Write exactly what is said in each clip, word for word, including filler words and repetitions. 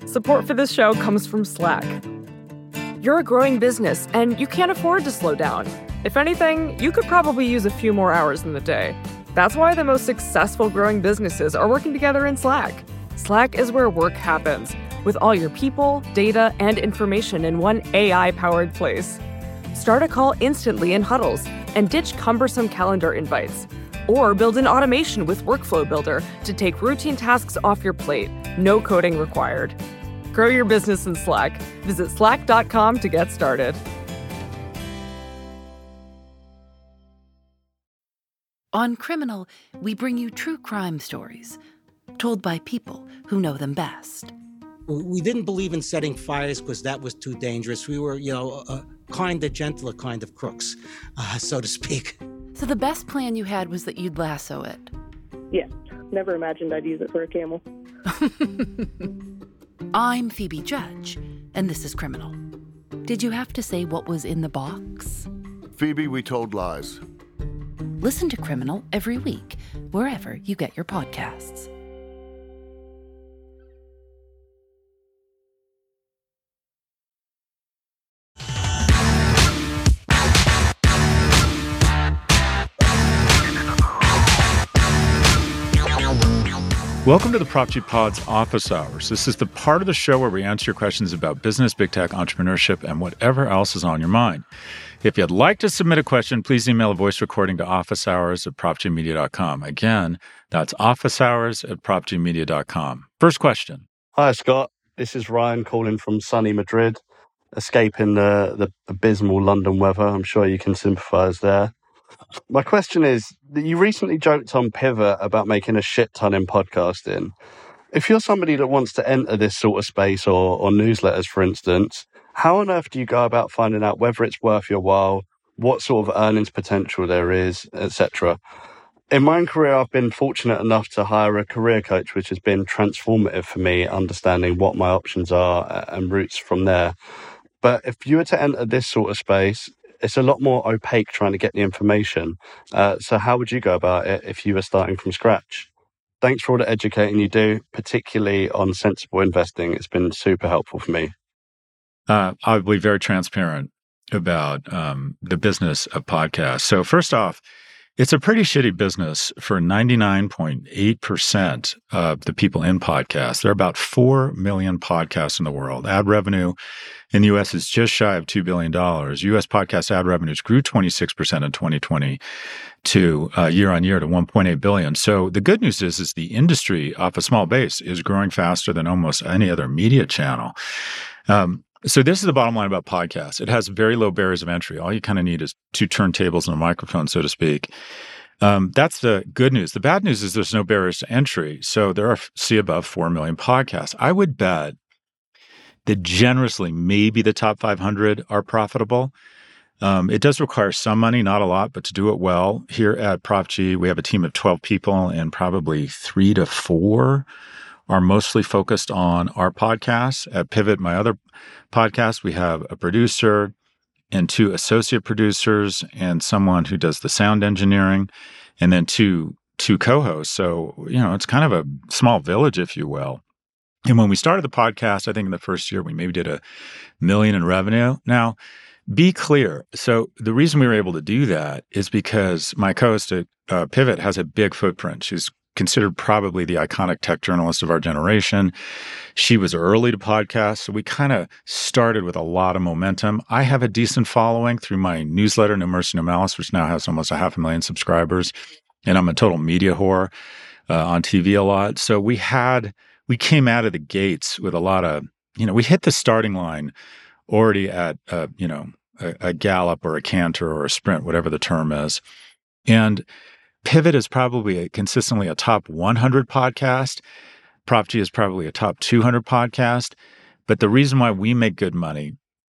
Support for this show comes from Slack. You're a growing business, and you can't afford to slow down. If anything, you could probably use a few more hours in the day. That's why the most successful growing businesses are working together in Slack. Slack is where work happens, with all your people, data, and information in one A I-powered place. Start a call instantly in huddles and ditch cumbersome calendar invites. Or build an automation with Workflow Builder to take routine tasks off your plate. No coding required. Grow your business in Slack. Visit slack dot com to get started. On Criminal, we bring you true crime stories, told by people who know them best. We didn't believe in setting fires because that was too dangerous. We were, you know, a kinder, gentler kind of crooks, uh, so to speak. So the best plan you had was that you'd lasso it. Yeah, never imagined I'd use it for a camel. I'm Phoebe Judge, and this is Criminal. Did you have to say what was in the box? Phoebe, we told lies. Listen to Criminal every week, wherever you get your podcasts. Welcome to the Prop G Pod's Office Hours. This is the part of the show where we answer your questions about business, big tech, entrepreneurship, and whatever else is on your mind. If you'd like to submit a question, please email a voice recording to officehours at prop g media dot com. Again, that's officehours at prop g media dot com. First question. Hi, Scott. This is Ryan calling from sunny Madrid, escaping the, the abysmal London weather. I'm sure you can sympathise there. My question is, you recently joked on Pivot about making a shit ton in podcasting. If you're somebody that wants to enter this sort of space or, or newsletters, for instance, how on earth do you go about finding out whether it's worth your while, what sort of earnings potential there is, et cetera? In my own career, I've been fortunate enough to hire a career coach, which has been transformative for me, understanding what my options are and routes from there. But if you were to enter this sort of space, it's a lot more opaque trying to get the information. Uh, so how would you go about it if you were starting from scratch? Thanks for all the educating you do, particularly on sensible investing. It's been super helpful for me. Uh, I'll be very transparent about um, the business of podcasts. So first off, it's a pretty shitty business for ninety-nine point eight percent of the people in podcasts. There are about four million podcasts in the world. Ad revenue in the U S is just shy of two billion dollars. U S podcast ad revenues grew twenty-six percent in twenty twenty-two, uh, year on year to one point eight billion dollars. So the good news is, is the industry off a small base is growing faster than almost any other media channel. Um, So this is the bottom line about podcasts. It has very low barriers of entry. All you kind of need is two turntables and a microphone, so to speak. Um, that's the good news. The bad news is there's no barriers to entry. So there are, see above four million podcasts. I would bet that generously maybe the top five hundred are profitable. Um, it does require some money, not a lot, but to do it well. Here at Prop G, we have a team of twelve people, and probably three to four are mostly focused on our podcasts. At Pivot, my other podcast, we have a producer and two associate producers and someone who does the sound engineering, and then two two co-hosts. So, you know, it's kind of a small village, if you will. And when we started the podcast, I think in the first year, we maybe did a million in revenue. Now, be clear. So the reason we were able to do that is because my co-host at uh, Pivot has a big footprint. She's considered probably the iconic tech journalist of our generation. She was early to podcasts, so we kind of started with a lot of momentum. I have a decent following through my newsletter, No Mercy, No Malice, which now has almost a half a million subscribers, and I'm a total media whore uh, on T V a lot. So we had, we came out of the gates with a lot of, you know, we hit the starting line already at, uh, you know, a, a gallop or a canter or a sprint, whatever the term is. And Pivot is probably a, consistently a top one hundred podcast. Prop G is probably a top two hundred podcast. But the reason why we make good money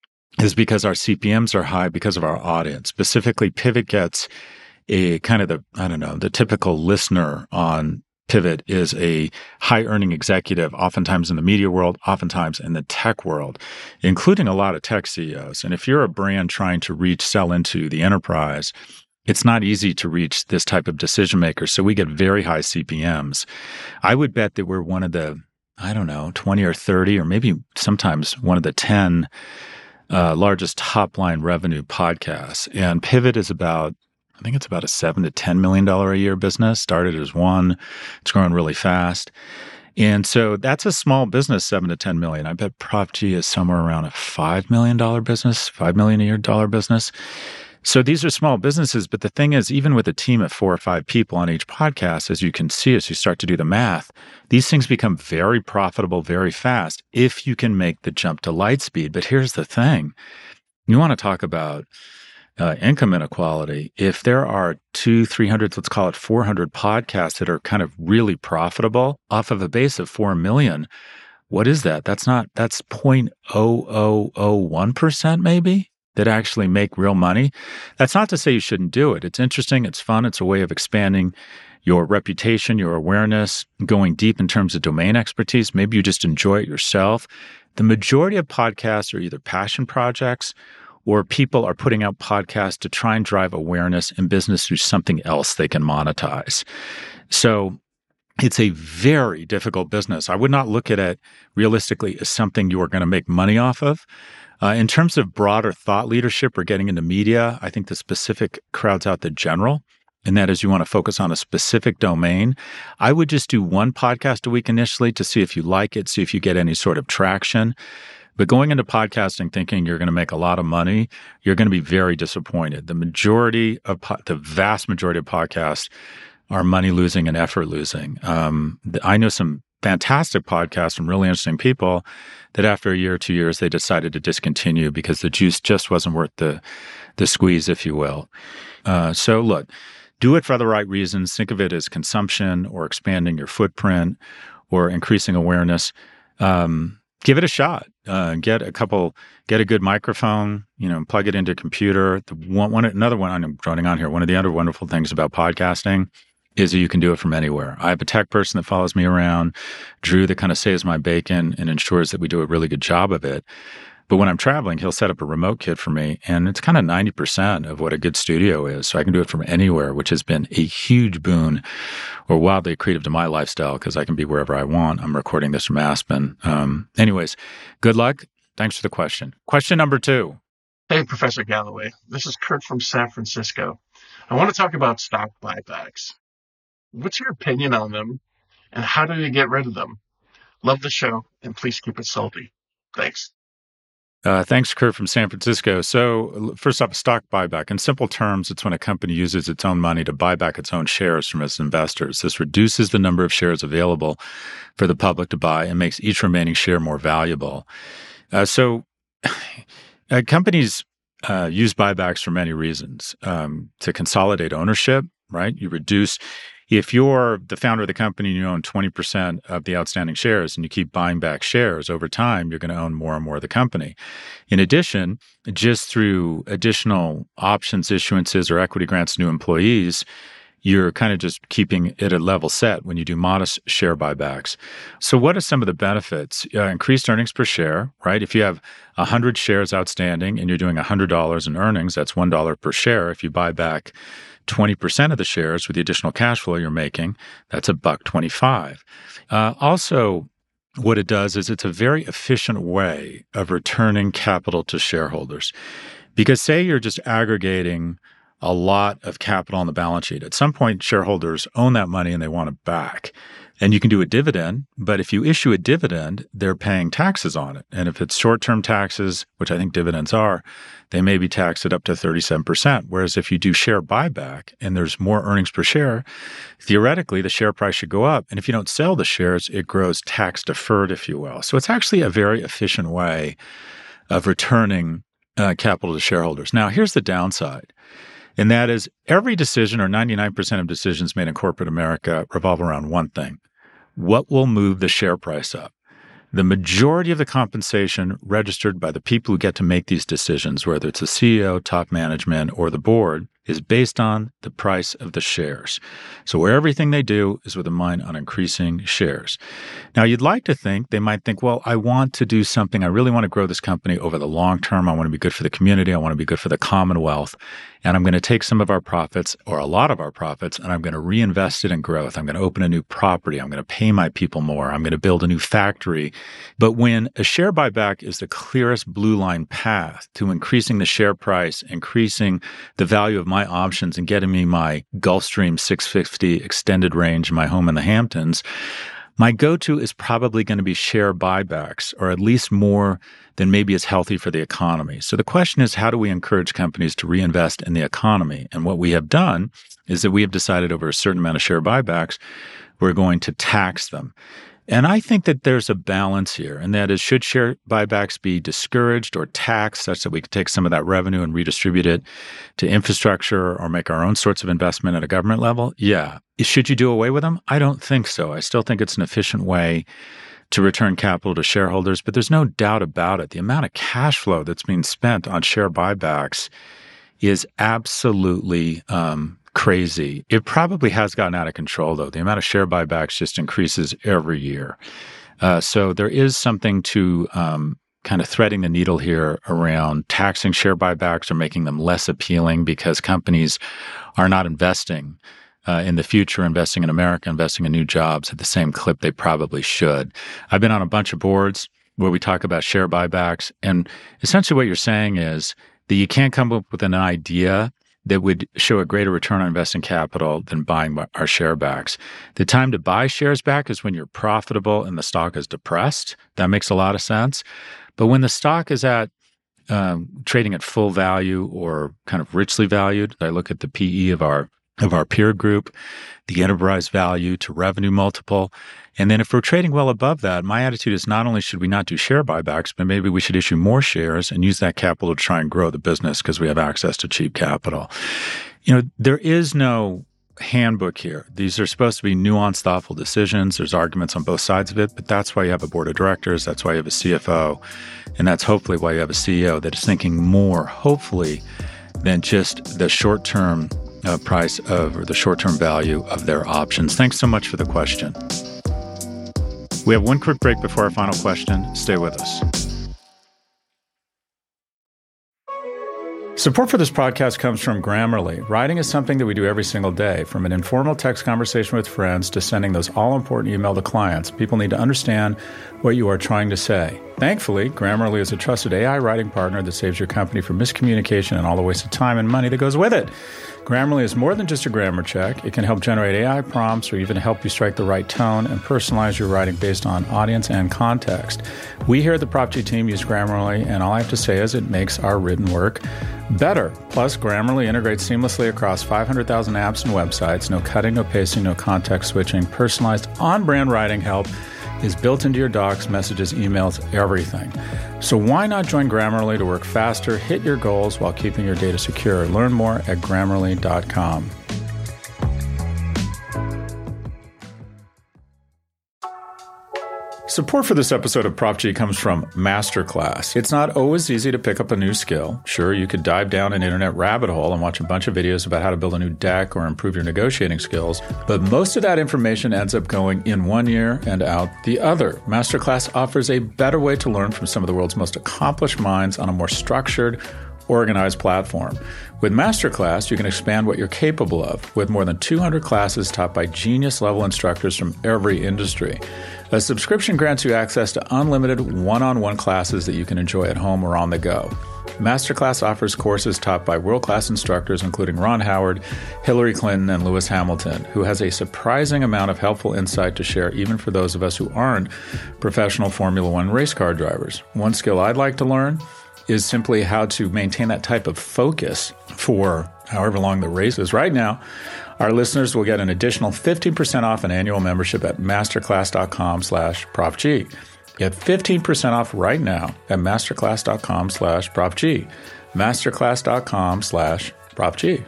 is because our C P Ms are high because of our audience. Specifically, Pivot gets a kind of the, I don't know, the typical listener on Pivot is a high-earning executive, oftentimes in the media world, oftentimes in the tech world, including a lot of tech C E Os. And if you're a brand trying to reach, sell into the enterprise, it's not easy to reach this type of decision maker. So we get very high C P Ms. I would bet that we're one of the, I don't know, twenty or thirty, or maybe sometimes one of the ten uh, largest top line revenue podcasts. And Pivot is about, I think it's about a seven to ten million dollar a year business. Started as one, it's growing really fast. And so that's a small business, seven to ten million. I bet Prop G is somewhere around a five million dollar business, five million a year dollar business. So these are small businesses, but the thing is, even with a team of four or five people on each podcast, as you can see, as you start to do the math, these things become very profitable very fast if you can make the jump to Lightspeed. But here's the thing. You want to talk about uh, income inequality. If there are two, three hundred, let's call it four hundred podcasts that are kind of really profitable off of a base of four million, what is that? That's not, that's zero point zero zero zero one percent maybe that actually make real money. That's not to say you shouldn't do it. It's interesting. It's fun. It's a way of expanding your reputation, your awareness, going deep in terms of domain expertise. Maybe you just enjoy it yourself. The majority of podcasts are either passion projects or people are putting out podcasts to try and drive awareness in business through something else they can monetize. So it's a very difficult business. I would not look at it realistically as something you are going to make money off of. Uh, in terms of broader thought leadership or getting into media, I think the specific crowds out the general, and that is you want to focus on a specific domain. I would just do one podcast a week initially to see if you like it, see if you get any sort of traction. But going into podcasting thinking you're going to make a lot of money, you're going to be very disappointed. The majority of, po- the vast majority of podcasts are money losing and effort losing. Um, I know some fantastic podcasts from really interesting people that after a year or two years, they decided to discontinue because the juice just wasn't worth the, the squeeze, if you will. Uh, so look, do it for the right reasons. Think of it as consumption or expanding your footprint or increasing awareness. Um, give it a shot. Uh, get a couple, get a good microphone, you know, plug it into a computer. The one, one, another one I'm running on here. One of the other wonderful things about podcasting is that you can do it from anywhere. I have a tech person that follows me around, Drew, that kind of saves my bacon and ensures that we do a really good job of it. But when I'm traveling, he'll set up a remote kit for me, and it's kind of ninety percent of what a good studio is. So I can do it from anywhere, which has been a huge boon or wildly accretive to my lifestyle because I can be wherever I want. I'm recording this from Aspen. Um, anyways, good luck. Thanks for the question. Question number two. Hey, Professor Galloway. This is Kurt from San Francisco. I want to talk about stock buybacks. What's your opinion on them, and how do you get rid of them? Love the show, and please keep it salty. Thanks. Uh, thanks, Kurt from San Francisco. So first off, stock buyback. In simple terms, it's when a company uses its own money to buy back its own shares from its investors. This reduces the number of shares available for the public to buy and makes each remaining share more valuable. Uh, so uh, companies uh, use buybacks for many reasons. Um, to consolidate ownership, right? You reduce... If you're the founder of the company and you own twenty percent of the outstanding shares and you keep buying back shares over time, you're going to own more and more of the company. In addition, just through additional options issuances or equity grants to new employees, you're kind of just keeping it at level set when you do modest share buybacks. So what are some of the benefits? Uh, increased earnings per share, right? If you have one hundred shares outstanding and you're doing one hundred dollars in earnings, that's one dollar per share. If you buy back twenty percent of the shares with the additional cash flow you're making, that's a buck twenty-five. Uh, also, what it does is it's a very efficient way of returning capital to shareholders. Because say you're just aggregating a lot of capital on the balance sheet. At some point, shareholders own that money and they want it back. And you can do a dividend, but if you issue a dividend, they're paying taxes on it. And if it's short-term taxes, which I think dividends are, they may be taxed at up to thirty-seven percent. Whereas if you do share buyback and there's more earnings per share, theoretically, the share price should go up. And if you don't sell the shares, it grows tax deferred, if you will. So it's actually a very efficient way of returning uh, capital to shareholders. Now, here's the downside. And that is every decision or ninety-nine percent of decisions made in corporate America revolve around one thing. What will move the share price up? The majority of the compensation registered by the people who get to make these decisions, whether it's the C E O, top management, or the board, is based on the price of the shares. So everything they do is with a mind on increasing shares. Now, you'd like to think, they might think, well, I want to do something. I really want to grow this company over the long term. I want to be good for the community. I want to be good for the Commonwealth. and I'm going to take some of our profits or a lot of our profits and I'm going to reinvest it in growth. I'm going to open a new property. I'm going to pay my people more. I'm going to build a new factory. But when a share buyback is the clearest blue line path to increasing the share price, increasing the value of my options and getting me my Gulfstream six fifty extended range in my home in the Hamptons, my go-to is probably going to be share buybacks, or at least more than maybe is healthy for the economy. So the question is, how do we encourage companies to reinvest in the economy? And what we have done is that we have decided over a certain amount of share buybacks, we're going to tax them. And I think that there's a balance here, and that is, should share buybacks be discouraged or taxed such that we could take some of that revenue and redistribute it to infrastructure or make our own sorts of investment at a government level? Yeah. Should you do away with them? I don't think so. I still think it's an efficient way to return capital to shareholders, but there's no doubt about it. The amount of cash flow that's being spent on share buybacks is absolutely um, crazy. It probably has gotten out of control, though. The amount of share buybacks just increases every year. Uh, so there is something to um, kind of threading the needle here around taxing share buybacks or making them less appealing because companies are not investing uh, in the future, investing in America, investing in new jobs at the same clip they probably should. I've been on a bunch of boards where we talk about share buybacks, and essentially what you're saying is that you can't come up with an idea that would show a greater return on investing capital than buying our share backs. The time to buy shares back is when you're profitable and the stock is depressed. That makes a lot of sense. But when the stock is at um, trading at full value or kind of richly valued, I look at the P E of our of our peer group, the enterprise value to revenue multiple. And then if we're trading well above that, my attitude is not only should we not do share buybacks, but maybe we should issue more shares and use that capital to try and grow the business because we have access to cheap capital. You know, there is no handbook here. These are supposed to be nuanced, thoughtful decisions. There's arguments on both sides of it, but that's why you have a board of directors. That's why you have a C F O. And that's hopefully why you have a C E O that is thinking more, hopefully, than just the short-term Uh, price of or the short-term value of their options. Thanks so much for the question. We have one quick break before our final question. Stay with us. Support for this podcast comes from Grammarly. Writing is something that we do every single day. From an informal text conversation with friends to sending those all-important email to clients, people need to understand what you are trying to say. Thankfully, Grammarly is a trusted A I writing partner that saves your company from miscommunication and all the waste of time and money that goes with it. Grammarly is more than just a grammar check. It can help generate A I prompts or even help you strike the right tone and personalize your writing based on audience and context. We here at the Prop G team use Grammarly, and all I have to say is it makes our written work better. Plus, Grammarly integrates seamlessly across five hundred thousand apps and websites. No cutting, no pasting, no context switching. Personalized on-brand writing help is built into your docs, messages, emails, everything. So why not join Grammarly to work faster, hit your goals while keeping your data secure? Learn more at Grammarly dot com. Support for this episode of Prop G comes from Masterclass. It's not always easy to pick up a new skill. Sure, you could dive down an internet rabbit hole and watch a bunch of videos about how to build a new deck or improve your negotiating skills, but most of that information ends up going in one ear and out the other. Masterclass offers a better way to learn from some of the world's most accomplished minds on a more structured, organized platform. With Masterclass, you can expand what you're capable of with more than two hundred classes taught by genius-level instructors from every industry. A subscription grants you access to unlimited one-on-one classes that you can enjoy at home or on the go. Masterclass offers courses taught by world-class instructors including Ron Howard, Hillary Clinton, and Lewis Hamilton, who has a surprising amount of helpful insight to share even for those of us who aren't professional Formula One race car drivers. One skill I'd like to learn is simply how to maintain that type of focus for however long the race is. Right now, our listeners will get an additional fifteen percent off an annual membership at masterclass.com slash propg. Get fifteen percent off right now at masterclass.com slash propg. masterclass.com slash propg.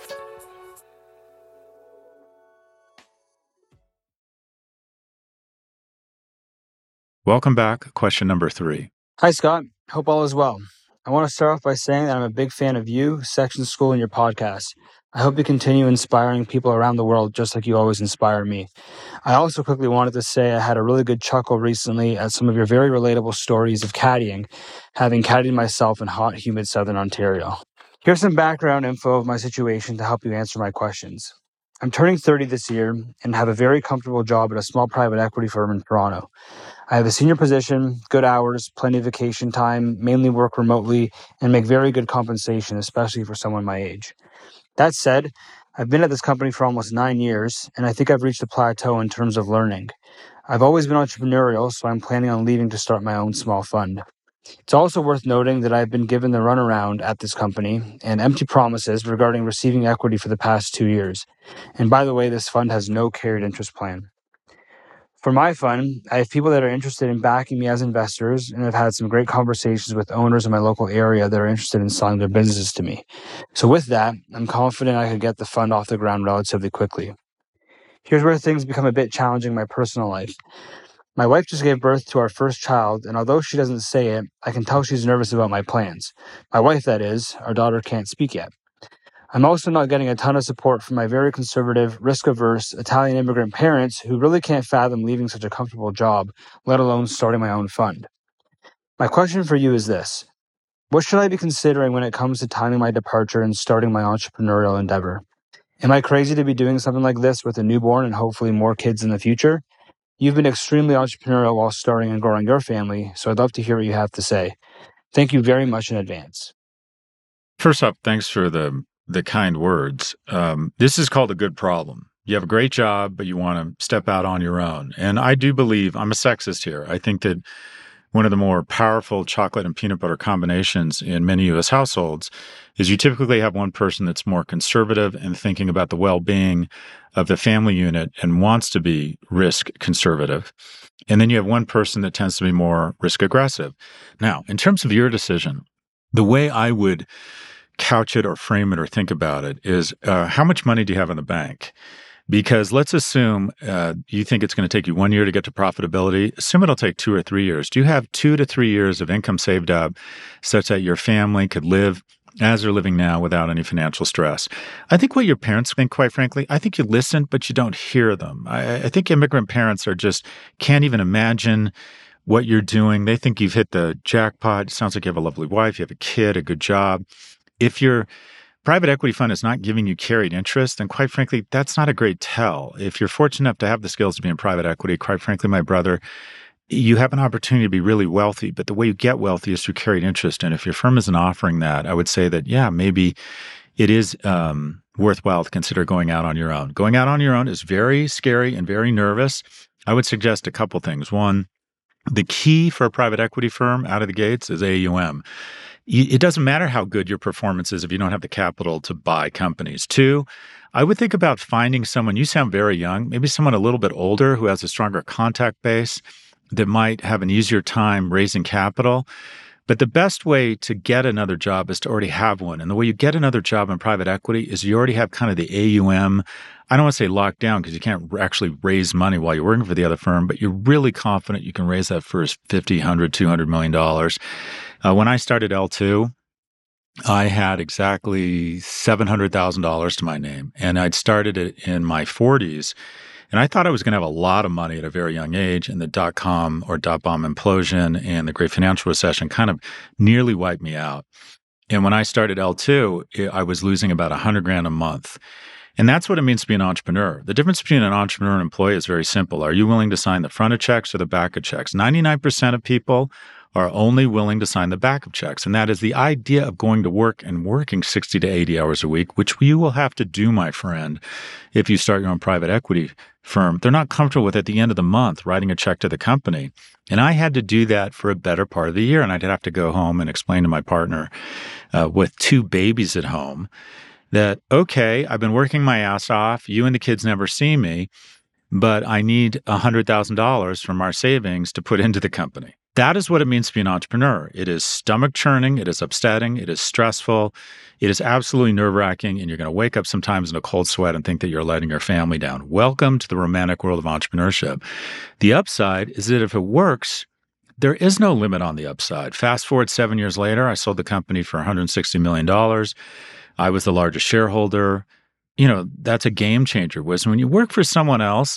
Welcome back. Question number three. Hi, Scott. Hope all is well. I want to start off by saying that I'm a big fan of you, Section School, and your podcast. I hope you continue inspiring people around the world just like you always inspire me. I also quickly wanted to say I had a really good chuckle recently at some of your very relatable stories of caddying, having caddied myself in hot, humid Southern Ontario. Here's some background info of my situation to help you answer my questions. I'm turning thirty this year and have a very comfortable job at a small private equity firm in Toronto. I have a senior position, good hours, plenty of vacation time, mainly work remotely, and make very good compensation, especially for someone my age. That said, I've been at this company for almost nine years, and I think I've reached a plateau in terms of learning. I've always been entrepreneurial, so I'm planning on leaving to start my own small fund. It's also worth noting that I've been given the runaround at this company and empty promises regarding receiving equity for the past two years. And by the way, this fund has no carried interest plan. For my fund, I have people that are interested in backing me as investors, and I've had some great conversations with owners in my local area that are interested in selling their businesses to me. So with that, I'm confident I could get the fund off the ground relatively quickly. Here's where things become a bit challenging in my personal life. My wife just gave birth to our first child, and although she doesn't say it, I can tell she's nervous about my plans. My wife, that is. Our daughter can't speak yet. I'm also not getting a ton of support from my very conservative, risk-averse Italian immigrant parents who really can't fathom leaving such a comfortable job, let alone starting my own fund. My question for you is this. What should I be considering when it comes to timing my departure and starting my entrepreneurial endeavor? Am I crazy to be doing something like this with a newborn and hopefully more kids in the future? You've been extremely entrepreneurial while starting and growing your family, so I'd love to hear what you have to say. Thank you very much in advance. First up, thanks for the the kind words. Um, this is called a good problem. You have a great job, but you want to step out on your own. And I do believe, I'm a sexist here, I think that one of the more powerful chocolate and peanut butter combinations in many U S households is you typically have one person that's more conservative and thinking about the well-being of the family unit and wants to be risk conservative. And then you have one person that tends to be more risk aggressive. Now, in terms of your decision, the way I would couch it or frame it or think about it is uh, how much money do you have in the bank? Because let's assume uh, you think it's going to take you one year to get to profitability. Assume it'll take two or three years. Do you have two to three years of income saved up such that your family could live as they're living now without any financial stress? I think what your parents think, quite frankly, I think you listen, but you don't hear them. I, I think immigrant parents are just can't even imagine what you're doing. They think you've hit the jackpot. It sounds like you have a lovely wife, you have a kid, a good job. If your private equity fund is not giving you carried interest, then quite frankly, that's not a great tell. If you're fortunate enough to have the skills to be in private equity, quite frankly, my brother, you have an opportunity to be really wealthy, but the way you get wealthy is through carried interest. And if your firm isn't offering that, I would say that, yeah, maybe it is um, worthwhile to consider going out on your own. Going out on your own is very scary and very nervous. I would suggest a couple things. One, the key for a private equity firm out of the gates is A U M. It doesn't matter how good your performance is if you don't have the capital to buy companies. Two, I would think about finding someone, you sound very young, maybe someone a little bit older who has a stronger contact base that might have an easier time raising capital. But the best way to get another job is to already have one. And the way you get another job in private equity is you already have kind of the A U M. I don't want to say locked down because you can't actually raise money while you're working for the other firm, but you're really confident you can raise that first fifty, one hundred, two hundred million dollars. Uh, when I started L two, I had exactly seven hundred thousand dollars to my name, and I'd started it in my forties. And I thought I was going to have a lot of money at a very young age, and the dot-com or dot-bomb implosion and the great financial recession kind of nearly wiped me out. And when I started L two, I was losing about one hundred grand a month. And that's what it means to be an entrepreneur. The difference between an entrepreneur and an employee is very simple. Are you willing to sign the front of checks or the back of checks? ninety-nine percent of people are only willing to sign the back of checks. And that is the idea of going to work and working sixty to eighty hours a week, which you will have to do, my friend, if you start your own private equity firm. They're not comfortable with at the end of the month writing a check to the company. And I had to do that for a better part of the year. And I'd have to go home and explain to my partner uh, with two babies at home that, okay, I've been working my ass off. You and the kids never see me, but I need one hundred thousand dollars from our savings to put into the company. That is what it means to be an entrepreneur. It is stomach churning. It is upsetting. It is stressful. It is absolutely nerve-wracking. And you're going to wake up sometimes in a cold sweat and think that you're letting your family down. Welcome to the romantic world of entrepreneurship. The upside is that if it works, there is no limit on the upside. Fast forward seven years later, I sold the company for one hundred sixty million dollars. I was the largest shareholder. You know, that's a game changer. Was when you work for someone else,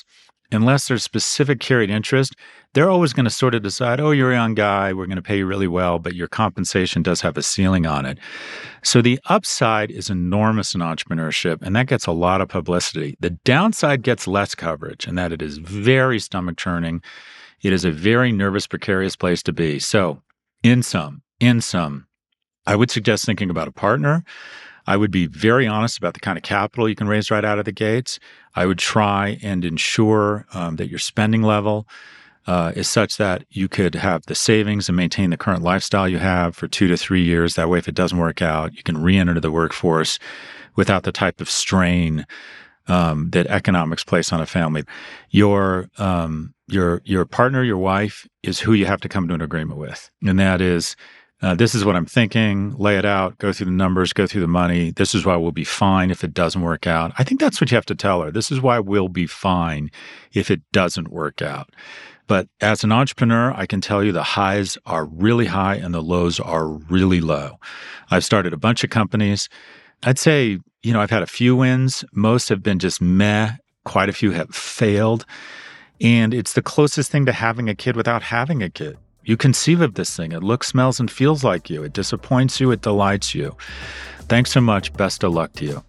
unless there's specific carried interest, they're always going to sort of decide, oh, you're a young guy, we're going to pay you really well, but your compensation does have a ceiling on it. So the upside is enormous in entrepreneurship, and that gets a lot of publicity. The downside gets less coverage, and that it is very stomach-churning. It is a very nervous, precarious place to be. So in sum, in sum, I would suggest thinking about a partner. I would be very honest about the kind of capital you can raise right out of the gates. I would try and ensure um, that your spending level uh, is such that you could have the savings and maintain the current lifestyle you have for two to three years. That way, if it doesn't work out, you can re-enter the workforce without the type of strain um, that economics place on a family. Your um, your your partner, your wife, is who you have to come to an agreement with, and that is, Uh, this is what I'm thinking, lay it out, go through the numbers, go through the money. This is why we'll be fine if it doesn't work out. I think that's what you have to tell her. This is why we'll be fine if it doesn't work out. But as an entrepreneur, I can tell you the highs are really high and the lows are really low. I've started a bunch of companies. I'd say, you know, I've had a few wins. Most have been just meh. Quite a few have failed. And it's the closest thing to having a kid without having a kid. You conceive of this thing. It looks, smells, and feels like you. It disappoints you. It delights you. Thanks so much. Best of luck to you.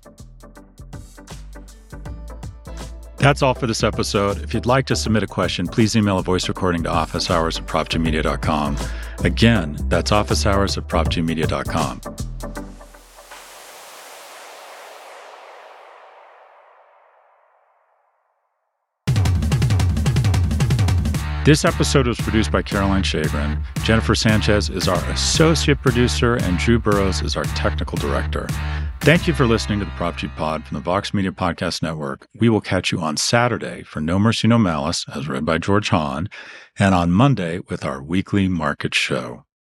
That's all for this episode. If you'd like to submit a question, please email a voice recording to office hours at prop g media dot com. Again, that's office hours at prop g media dot com. This episode was produced by Caroline Shagrin. Jennifer Sanchez is our associate producer, and Drew Burrows is our technical director. Thank you for listening to the Prop G Pod from the Vox Media Podcast Network. We will catch you on Saturday for No Mercy, No Malice, as read by George Hahn, and on Monday with our weekly market show.